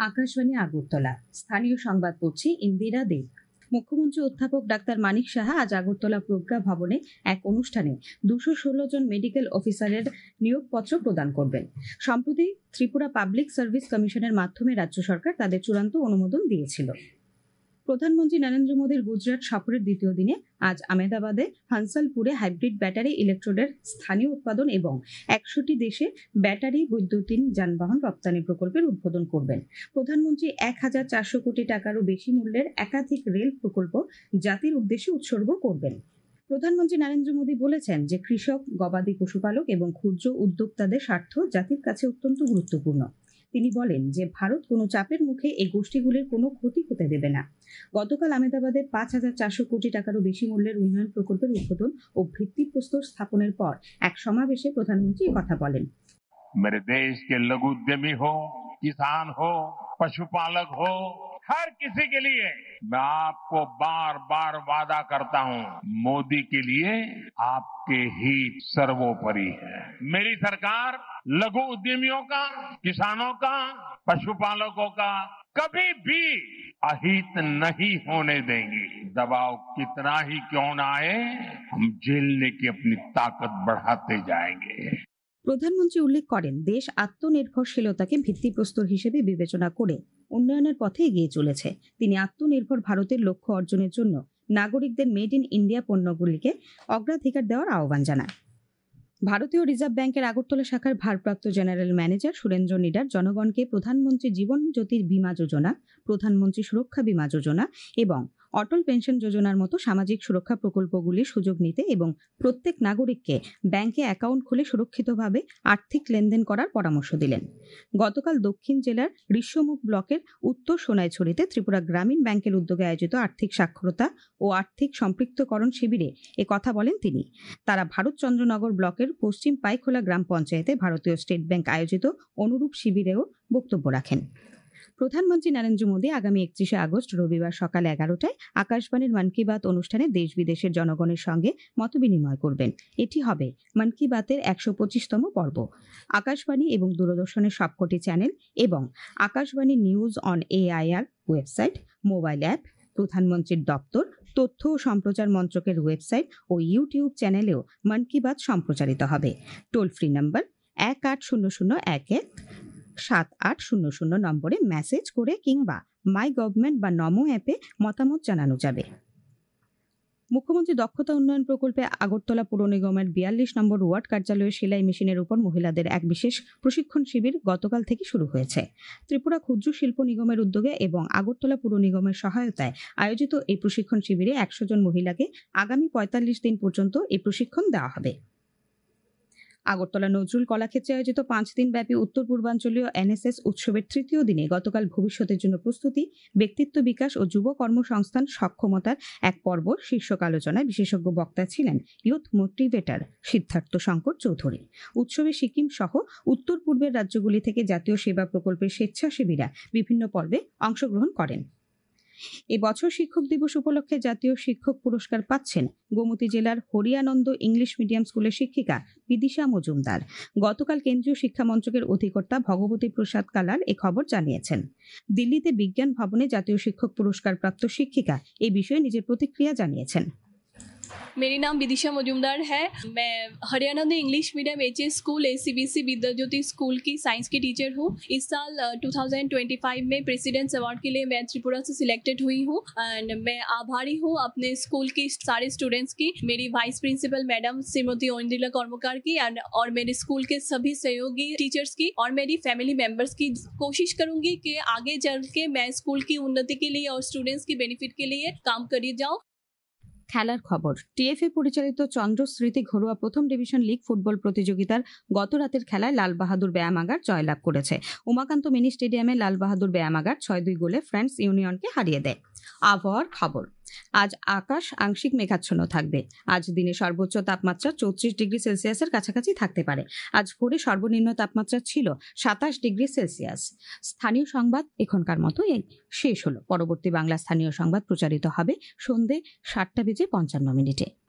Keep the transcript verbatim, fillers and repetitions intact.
আকাশবাণী আগরতলা। স্থানীয় সংবাদ পড়ছি ইন্দিরা দেব। মুখ্যমন্ত্রী অধ্যাপক ডাক্তার মানিক সাহা আজ আগরতলা প্রজ্ঞা ভবনে এক অনুষ্ঠানে দুশো ষোলো জন মেডিকেল অফিসারের নিয়োগপত্র প্রদান করবেন। সম্প্রতি ত্রিপুরা পাবলিক সার্ভিস কমিশনের মাধ্যমে রাজ্য সরকার তাদের চূড়ান্ত অনুমোদন দিয়েছিল। প্রধানমন্ত্রী নরেন্দ্র মোদীর গুজরাট সফরের দ্বিতীয় দিনে আজ আহমেদাবাদে হানসালপুরে হাইব্রিড ব্যাটারি ইলেকট্রোডের স্থানীয় উৎপাদন এবং একশোটি দেশে ব্যাটারি বৈদ্যুতিন যানবাহন রপ্তানি প্রকল্পের উদ্বোধন করবেন। প্রধানমন্ত্রী এক হাজার চারশো কোটি টাকারও বেশি মূল্যের একাধিক রেল প্রকল্প জাতির উদ্দেশ্যে উৎসর্গ করবেন। প্রধানমন্ত্রী নরেন্দ্র মোদী বলেছেন যে কৃষক, গবাদি পশুপালক এবং ক্ষুদ্র উদ্যোক্তাদের স্বার্থ জাতির কাছে অত্যন্ত গুরুত্বপূর্ণ। তিনি বলেন যে ভারত কোনো চাপের মুখে এই গোষ্ঠীগুলির কোনো ক্ষতি হতে দেবে না। গতকাল আহমেদাবাদে পাঁচ হাজার চারশো কোটি টাকারও বেশি মূল্যের উন্নয়ন প্রকল্পের উদ্বোধন ও ভিত্তিপ্রস্তর স্থাপনের পর এক সমাবেশে প্রধানমন্ত্রী কথা বলেন। मेरे देश के लघु उद्यमी हो, किसान हो, पशुपालक हो, हर किसी के लिए मैं आपको बार बार वादा करता हूं, मोदी के लिए आपके हित सर्वोपरि है। मेरी सरकार लघु उद्यमियों का, किसानों का, पशुपालकों का कभी भी अहित नहीं होने देंगी। दबाव कितना ही क्यों न आए, हम झेलने की अपनी ताकत बढ़ाते जाएंगे। প্রধানমন্ত্রী উল্লেখ করেন, দেশ আত্মনির্ভরশীলতাকে ভিত্তিপ্রস্তর হিসেবে বিবেচনা করে উন্নয়নের পথে এগিয়ে চলেছে। তিনি আত্মনির্ভর ভারতের লক্ষ্য অর্জনের জন্য নাগরিকদের মেড ইন ইন্ডিয়া পণ্যগুলিকে অগ্রাধিকার দেওয়ার আহ্বান জানান। ভারতীয় রিজার্ভ ব্যাংকের আগরতলা শাখার ভারপ্রাপ্ত জেনারেল ম্যানেজার সুরেন্দ্র নিডার জনগণকে প্রধানমন্ত্রী জীবন জ্যোতির বীমা যোজনা, প্রধানমন্ত্রী সুরক্ষা বীমা যোজনা এবং অটল পেনশন যোজনার মতো সামাজিক সুরক্ষা প্রকল্পগুলির সুযোগ নিতে এবং প্রত্যেক নাগরিককে ব্যাংকে অ্যাকাউন্ট খুলে সুরক্ষিতভাবে আর্থিক লেনদেন করার পরামর্শ দিলেন। গতকাল দক্ষিণ জেলার ঋষ্যমুখ ব্লকের উত্তর সোনাইছড়িতে ত্রিপুরা গ্রামীণ ব্যাংকের উদ্যোগে আয়োজিত আর্থিক সাক্ষরতা ও আর্থিক সম্পৃক্তকরণ শিবিরে এ কথা বলেন তিনি। তারা ভারতচন্দ্রনগর ব্লকের পশ্চিম পাইখোলা গ্রাম পঞ্চায়েতে ভারতীয় স্টেট ব্যাংক আয়োজিত অনুরূপ শিবিরেও বক্তব্য রাখেন। প্রধানমন্ত্রী নরেন্দ্র মোদী আগামী একত্রিশে আগস্ট রবিবার সকাল এগারোটায় আকাশবাণীর মন কি বাত অনুষ্ঠানে দেশ বিদেশের জনগণের সঙ্গে মতবিনিময় করবেন। এটি হবে মন কি বাতের একশো পঁচিশতম পর্ব। আকাশবাণী এবং দূরদর্শনের সবকটি চ্যানেল এবং Akashvani news on AIR website, mobile app, প্রধানমন্ত্রীর দপ্তর, তথ্য ও সম্প্রচার মন্ত্রকের ওয়েবসাইট ও ইউটিউব চ্যানেলেও মন কি বাত সম্প্রচারিত হবে। টোল ফ্রি নম্বর এক আট শূন্য শূন্য এক এক সাত আট শূন্য শূন্য নম্বরে মেসেজ করে কিংবা মাই গভর্নমেন্ট বা নমো অ্যাপে মতামত জানানো যাবে। মুখ্যমন্ত্রী দক্ষতা উন্নয়ন প্রকল্পে আগরতলা পুর নিগমের বিয়াল্লিশ নম্বর ওয়ার্ড কার্যালয়ের সেলাই মেশিনের উপর মহিলাদের এক বিশেষ প্রশিক্ষণ শিবির গতকাল থেকে শুরু হয়েছে। ত্রিপুরা ক্ষুদ্র শিল্প নিগমের উদ্যোগে এবং আগরতলা পুর নিগমের সহায়তায় আয়োজিত এই প্রশিক্ষণ শিবিরে একশো জন মহিলাকে আগামী পঁয়তাল্লিশ দিন পর্যন্ত এই প্রশিক্ষণ দেওয়া হবে। আগরতলা নজরুল কলাক্ষেত্রে আয়োজিত পাঁচ দিন ব্যাপী উত্তর পূর্বাঞ্চলীয় এনএসএস উৎসবের তৃতীয় দিনে গতকাল ভবিষ্যতের জন্য প্রস্তুতি, ব্যক্তিত্ব বিকাশ ও যুব কর্মসংস্থান সক্ষমতার এক পর্ব শীর্ষক আলোচনায় বিশেষজ্ঞ বক্তা ছিলেন ইয়ুথ মোটিভেটর সিদ্ধার্থ শঙ্কর চৌধুরী। উৎসবে সিকিম সহ উত্তর পূর্বের রাজ্যগুলি থেকে জাতীয় সেবা প্রকল্পের স্বেচ্ছাসেবীরা বিভিন্ন পর্বে অংশগ্রহণ করেন। এবছর শিক্ষক দিবস উপলক্ষে জাতীয় শিক্ষক পুরস্কার পাচ্ছেন গোমতী জেলার হরিয়ানন্দ ইংলিশ মিডিয়াম স্কুলের শিক্ষিকা বিদিশা মজুমদার। গতকাল কেন্দ্রীয় শিক্ষা মন্ত্রকের অধিকর্তা ভগবতী প্রসাদ কালার এ খবর জানিয়েছেন। দিল্লিতে বিজ্ঞান ভবনে জাতীয় শিক্ষক পুরস্কার প্রাপ্ত শিক্ষিকা এই বিষয়ে নিজের প্রতিক্রিয়া জানিয়েছেন। मेरी नाम विदिशा मजूमदार है। मैं हरियाणा में English medium H S school A C B C Vidyajyoti school की साइंस की टीचर हूँ। इस साल दो हज़ार पच्चीस में प्रेसिडेंट्स अवार्ड के लिए मैं त्रिपुरा से सिलेक्टेड हुई हूँ एंड मैं आभारी हूँ अपने स्कूल की सारे स्टूडेंट्स की, मेरी vice principal madam Shrimati Ondila Karmakar की एंड और मेरे स्कूल के सभी सहयोगी टीचर्स की और मेरी फैमिली मेम्बर्स की। कोशिश करूँगी कि आगे चल के मैं स्कूल की उन्नति के लिए और स्टूडेंट्स की बेनिफिट के लिए काम करी जाऊँ। খেলার খবর। টিএফএ পরিচালিত চন্দ্র স্মৃতি ঘরোয়া প্রথম ডিভিশন লিগ ফুটবল প্রতিযোগিতার গত রাতের খেলায় লাল বাহাদুর ব্যায়ামাগার জয়লাভ করেছে। উমাকান্ত মিনি স্টেডিয়ামে লাল বাহাদুর ব্যায়ামাগার ছয় দুই গোলে ফ্রেন্ডস ইউনিয়নকে হারিয়ে দেয়। আবহাওয়ার খবর। আজ আকাশ আংশিক মেঘাচ্ছন্ন থাকবে। আজ দিনে সর্বোচ্চ তাপমাত্রা চৌত্রিশ ডিগ্রি সেলসিয়াসের কাছাকাছি থাকতে পারে। আজ ভোরে সর্বনিম্ন তাপমাত্রা ছিল সাতাশ ডিগ্রি সেলসিয়াস। স্থানীয় সংবাদ এখনকার মতো এই শেষ হলো। পরবর্তী বাংলা স্থানীয় সংবাদ প্রচারিত হবে সন্ধে সাতটা বেজে পঞ্চান্ন মিনিটে।